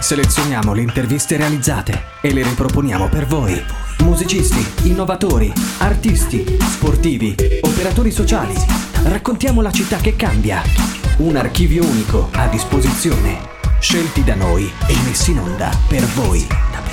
Selezioniamo le interviste realizzate e le riproponiamo per voi. Musicisti, innovatori, artisti, sportivi, operatori sociali. Raccontiamo la città che cambia. Un archivio unico a disposizione. Scelti da noi e messi in onda per voi.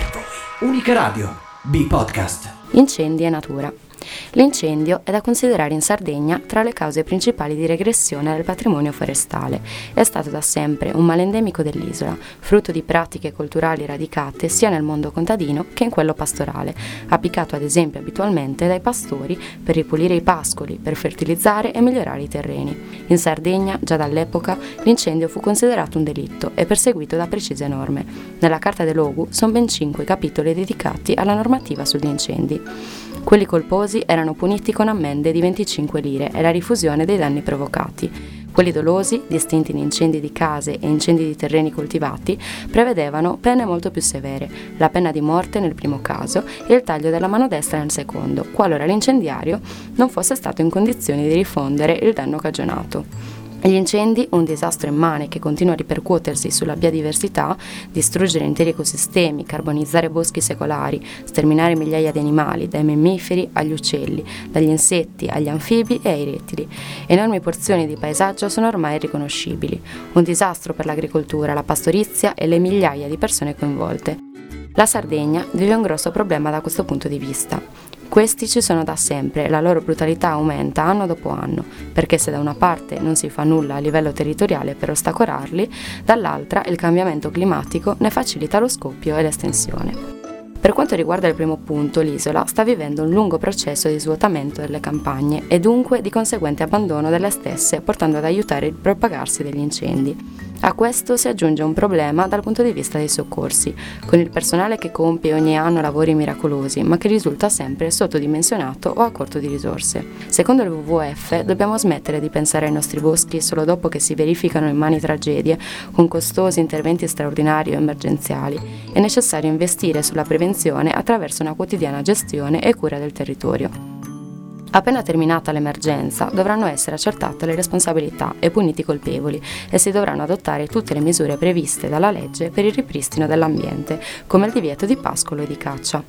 Unica Radio, B-Podcast. Incendi e natura. L'incendio è da considerare in Sardegna tra le cause principali di regressione del patrimonio forestale. È stato da sempre un male endemico dell'isola, frutto di pratiche culturali radicate sia nel mondo contadino che in quello pastorale, applicato ad esempio abitualmente dai pastori per ripulire i pascoli, per fertilizzare e migliorare i terreni. In Sardegna, già dall'epoca, l'incendio fu considerato un delitto e perseguito da precise norme. Nella Carta dell'Ogu sono ben 5 capitoli dedicati alla normativa sugli incendi. Quelli colposi erano puniti con ammende di 25 lire e la rifusione dei danni provocati. Quelli dolosi, distinti in incendi di case e incendi di terreni coltivati, prevedevano pene molto più severe, la pena di morte nel primo caso e il taglio della mano destra nel secondo, qualora l'incendiario non fosse stato in condizioni di rifondere il danno cagionato. Gli incendi, un disastro immane che continua a ripercuotersi sulla biodiversità, distruggere interi ecosistemi, carbonizzare boschi secolari, sterminare migliaia di animali, dai mammiferi agli uccelli, dagli insetti agli anfibi e ai rettili. Enormi porzioni di paesaggio sono ormai irriconoscibili. Un disastro per l'agricoltura, la pastorizia e le migliaia di persone coinvolte. La Sardegna vive un grosso problema da questo punto di vista. Questi ci sono da sempre e la loro brutalità aumenta anno dopo anno, perché se da una parte non si fa nulla a livello territoriale per ostacolarli, dall'altra il cambiamento climatico ne facilita lo scoppio e l'estensione. Per quanto riguarda il primo punto, l'isola sta vivendo un lungo processo di svuotamento delle campagne e dunque di conseguente abbandono delle stesse, portando ad aiutare il propagarsi degli incendi. A questo si aggiunge un problema dal punto di vista dei soccorsi, con il personale che compie ogni anno lavori miracolosi, ma che risulta sempre sottodimensionato o a corto di risorse. Secondo il WWF dobbiamo smettere di pensare ai nostri boschi solo dopo che si verificano immani tragedie, con costosi interventi straordinari o emergenziali. È necessario investire sulla prevenzione attraverso una quotidiana gestione e cura del territorio. Appena terminata l'emergenza, dovranno essere accertate le responsabilità e puniti i colpevoli e si dovranno adottare tutte le misure previste dalla legge per il ripristino dell'ambiente, come il divieto di pascolo e di caccia.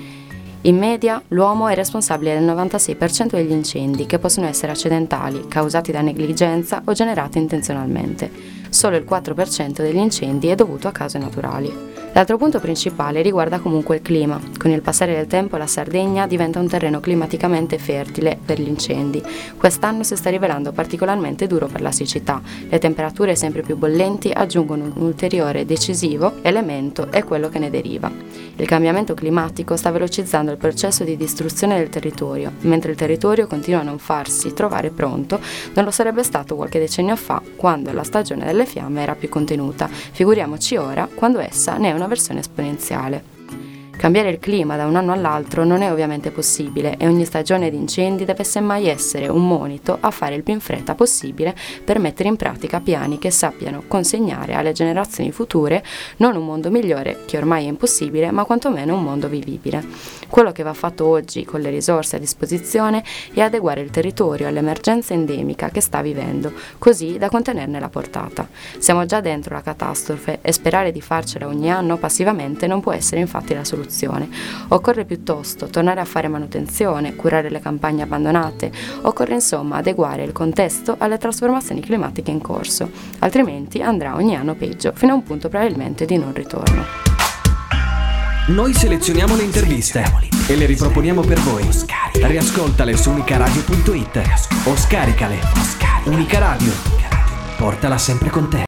In media, l'uomo è responsabile del 96% degli incendi, che possono essere accidentali, causati da negligenza o generati intenzionalmente. Solo il 4% degli incendi è dovuto a cause naturali. L'altro punto principale riguarda comunque il clima. Con il passare del tempo la Sardegna diventa un terreno climaticamente fertile per gli incendi. Quest'anno si sta rivelando particolarmente duro per la siccità. Le temperature sempre più bollenti aggiungono un ulteriore decisivo elemento e quello che ne deriva. Il cambiamento climatico sta velocizzando il processo di distruzione del territorio, mentre il territorio continua a non farsi trovare pronto, non lo sarebbe stato qualche decennio fa, quando la stagione delle fiamme era più contenuta. Figuriamoci ora, quando essa ne è una versione esponenziale. Cambiare il clima da un anno all'altro non è ovviamente possibile e ogni stagione di incendi deve semmai essere un monito a fare il più in fretta possibile per mettere in pratica piani che sappiano consegnare alle generazioni future non un mondo migliore, che ormai è impossibile, ma quantomeno un mondo vivibile. Quello che va fatto oggi con le risorse a disposizione è adeguare il territorio all'emergenza endemica che sta vivendo, così da contenerne la portata. Siamo già dentro la catastrofe e sperare di farcela ogni anno passivamente non può essere infatti la soluzione. Occorre piuttosto tornare a fare manutenzione, curare le campagne abbandonate, occorre insomma adeguare il contesto alle trasformazioni climatiche in corso, altrimenti andrà ogni anno peggio, fino a un punto probabilmente di non ritorno. Noi selezioniamo le interviste e le riproponiamo per voi. Riascoltale su unicaradio.it o scaricale. Unica Radio, portala sempre con te.